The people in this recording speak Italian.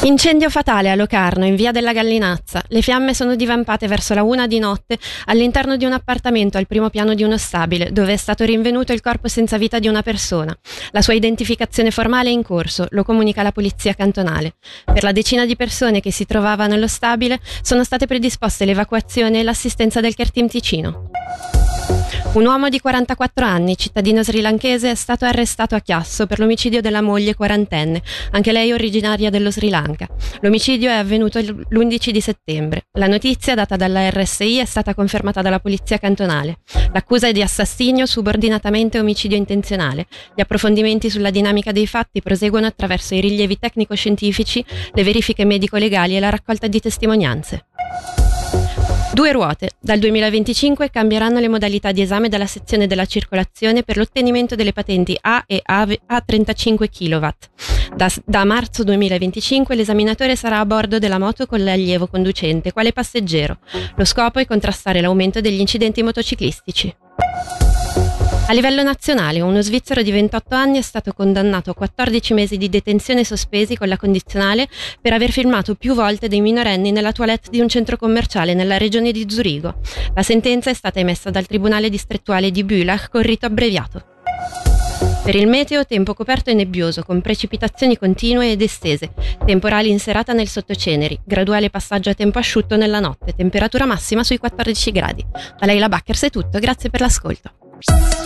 Incendio fatale a Locarno, in via della Gallinazza. Le fiamme sono divampate verso la 1 di notte all'interno di un appartamento al primo piano di uno stabile, dove è stato rinvenuto il corpo senza vita di una persona. La sua identificazione formale è in corso, lo comunica la polizia cantonale. Per la decina di persone che si trovavano nello stabile sono state predisposte l'evacuazione e l'assistenza del Care Team Ticino. Un uomo di 44 anni, cittadino srilankese, è stato arrestato a Chiasso per l'omicidio della moglie quarantenne, anche lei originaria dello Sri Lanka. L'omicidio è avvenuto l'11 di settembre. La notizia, data dalla RSI, è stata confermata dalla polizia cantonale. L'accusa è di assassinio subordinatamente omicidio intenzionale. Gli approfondimenti sulla dinamica dei fatti proseguono attraverso i rilievi tecnico-scientifici, le verifiche medico-legali e la raccolta di testimonianze. 2 ruote. Dal 2025 cambieranno le modalità di esame della sezione della circolazione per l'ottenimento delle patenti A e A 35 kW. Da marzo 2025 l'esaminatore sarà a bordo della moto con l'allievo conducente, quale passeggero. Lo scopo è contrastare l'aumento degli incidenti motociclistici. A livello nazionale, uno svizzero di 28 anni è stato condannato a 14 mesi di detenzione sospesi con la condizionale per aver filmato più volte dei minorenni nella toilette di un centro commerciale nella regione di Zurigo. La sentenza è stata emessa dal Tribunale distrettuale di Bülach con rito abbreviato. Per il meteo, tempo coperto e nebbioso, con precipitazioni continue ed estese, temporali in serata nel sottoceneri, graduale passaggio a tempo asciutto nella notte, temperatura massima sui 14 gradi. Da Leila Backers è tutto, grazie per l'ascolto.